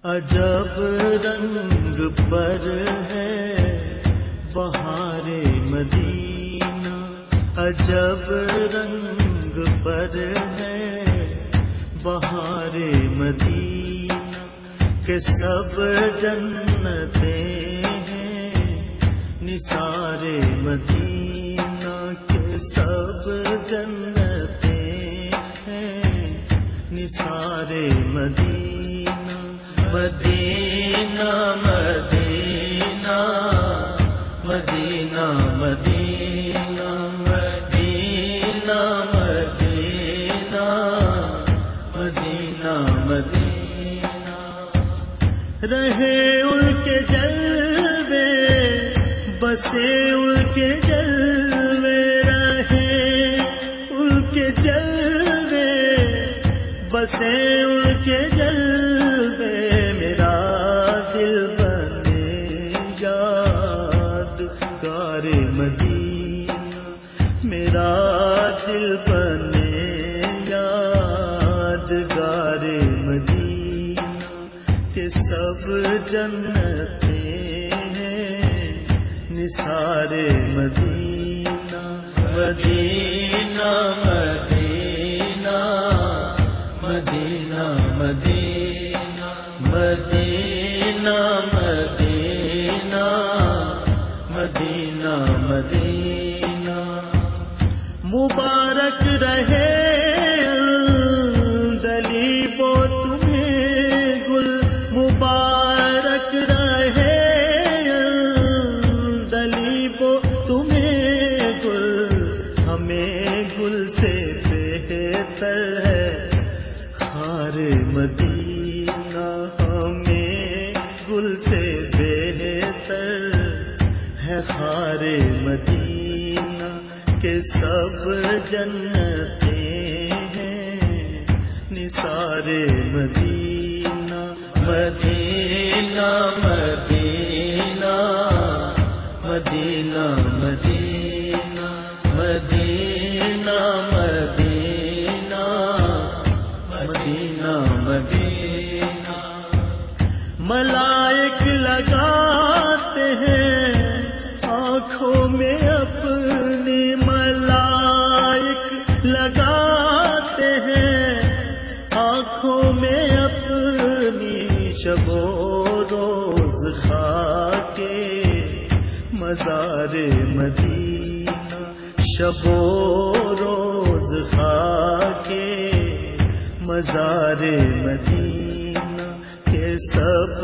عجب رنگ پر ہے بہار مدینہ، عجب رنگ پر ہے بہار مدینہ، کہ سب جنتیں ہیں نثار مدینہ، کہ سب جنتیں ہیں نثار مدینہ۔ مدینہ مدینہ مدینہ مدینہ مدینہ مدینہ مدینہ مدینہ، رہے ان کے جلوے بسے ان کے جلوے، رہے ان کے جلوے بسے ان کے جلوے، میرا دل بنے یادگار مدینہ، میرا دل بنے یادگار مدینہ، کہ سب جنتیں ہیں نثار مدینہ۔ مدینہ مدینہ مدینہ مدینہ مدینہ مدینہ مدینہ مدینہ، مبارک رہے دلیبو تمہیں گل، مبارک رہے دلیبو تمہیں گل، ہمیں گل سے بہتر ہے خار مدینہ، ہمیں گل سے بہتر ہے خار مدینہ، کہ سب جنتیں ہیں نثار مدینہ۔ مدینہ مدینہ مدینہ مدینہ مدینہ مدینہ مدینہ مدینہ، ملائک لگاتے ہیں آنکھوں میں اپنی، ملائک لگاتے ہیں آنکھوں میں اپنی، شب و روز خاکے مزار مدینہ، شب و روز خاکے مزار مدینہ، کہ سب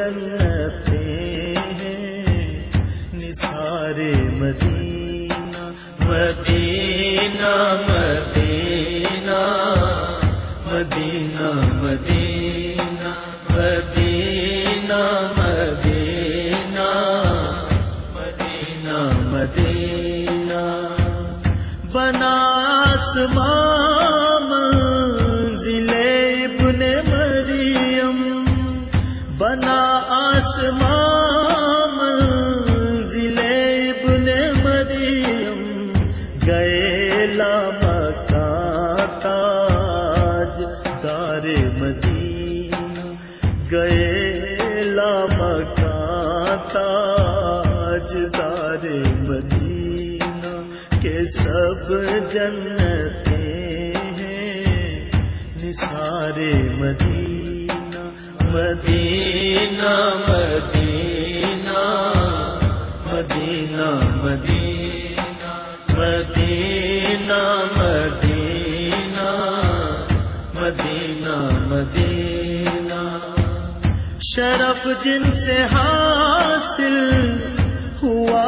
جنتیں ہیں نثار مدینہ۔ مدینہ مدینہ مدینہ مدینہ مدینہ مدینہ مدینہ مدینہ، بنا آسمان منزل ابن مریم، بنا آسمان منزل ابن مریم، گئے لامکاں تاج دار مدینہ، گئے لامکاں تاج دار مدینہ، کہ سب جنتیں ہیں نثار مدینہ۔ مدینہ مدینہ مدینہ مدینہ مدینہ مدینہ مدینہ مدینہ، شرف جن سے حاصل ہوا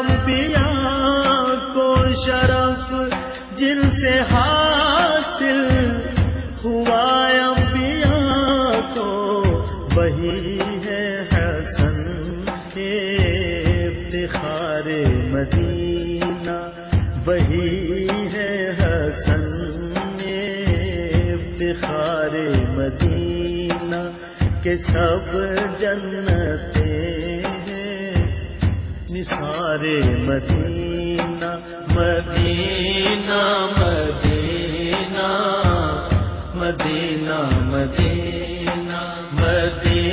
انبیاء کو، شرف جن سے حاصل ہوا انبیاء کو، وہی ہے حسن افتخار مدینہ، وہی ہے حسن افتخار مدینہ، کہ سب جنتیں ہیں نثار مدینہ۔ مدینہ مدینہ مدینہ مدینہ مدینہ